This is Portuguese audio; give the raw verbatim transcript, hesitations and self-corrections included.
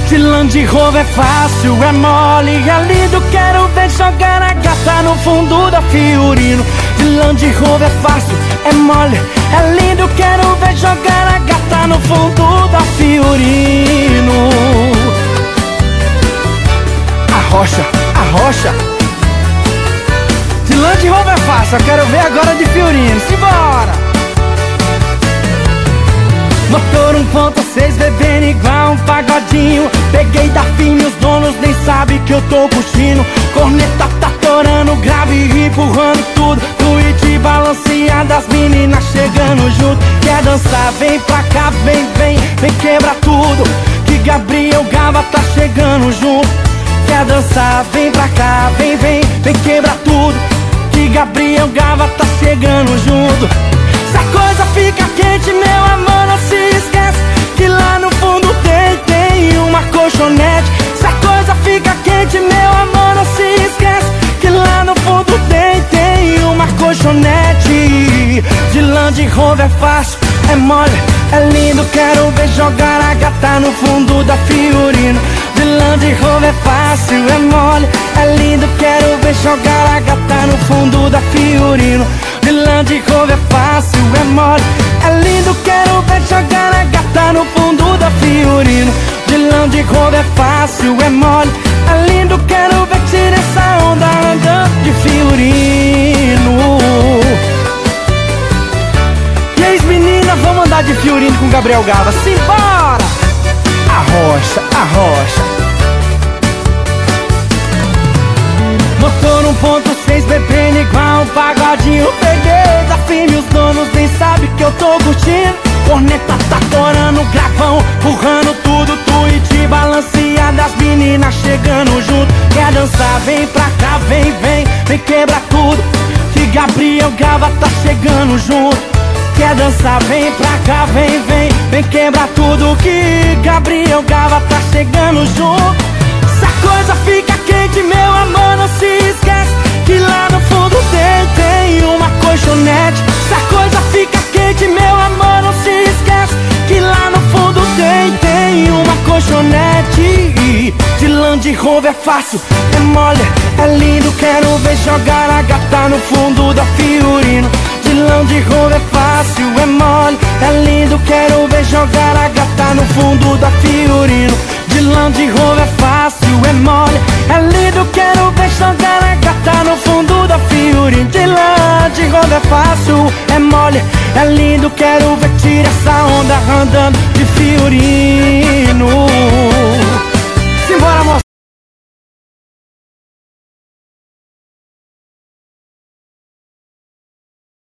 De Land Rover é fácil, é mole, é lindo. Quero ver jogar a gata no fundo da Fiorino. De Land Rover é fácil, é mole, é lindo. Quero ver jogar a gata no fundo da Fiorino. Arrocha, arrocha. De Land Rover é fácil, eu quero ver agora de Fiorino. Simbora! Motor um ponto seis bebendo igual um pagodinho. Peguei da firme, os donos nem sabem que eu tô curtindo. Corneta tá torando, grave e empurrando tudo. Tweet balanceada, as meninas chegando junto. Quer dançar, vem pra cá, vem, vem, vem quebra tudo. Que Gabriel Gava tá chegando junto. Quer dançar, vem pra cá, vem, vem, vem quebra tudo. Que Gabriel Gava tá chegando junto. Se a coisa fica quente, meu amor, não se esquece que lá no fundo tem, tem uma colchonete. Se a coisa fica quente, meu amor, não se esquece que lá no fundo tem, tem uma colchonete. De Land Rover é fácil, é mole, é lindo. Quero ver jogar a gata no fundo da Fiorino. De Land Rover é fácil, é mole, é lindo. Quero ver jogar a gata no fundo da Fiorino. De Land Rover é fácil, é mole, é lindo. Quero ver jogar a gata no fundo da Fiorino. De Land Rover é fácil, é mole, é lindo. Quero ver tirar essa onda andando de Fiorino. E aí, meninas, vamos andar de Fiorino com Gabriel Gava. Simbora! Arrocha, arrocha. Motor um ponto seis bebendo igual um pagodinho. Peguei da firme, os donos nem sabem que eu tô curtindo. Corneta tá torando, gravão, empurrando tudo. Tweet balanceada, as meninas chegando junto. Quer dançar, vem pra cá, vem, vem, vem quebra tudo. Que Gabriel Gava tá chegando junto. Quer dançar, vem pra cá, vem, vem, vem quebra tudo. Que Gabriel Gava tá chegando junto. Se a coisa fica quente, meu amor, não se esquece que lá no fundo tem, tem uma colchonete. Se a coisa fica quente, meu amor, não se esquece que lá no fundo tem, tem uma colchonete. De Land Rover é fácil, é mole, é lindo. Quero ver jogar a gata no fundo da Fiorino. De Land Rover é fácil, é mole, é lindo. Quero ver jogar a gata no fundo da Fiorino. De Land Rover é fácil, é mole, é lindo. Quero ver jogar a gata no fundo da Fiorino. De Land Rover é fácil, é mole, é lindo. Quero ver tirar essa onda andando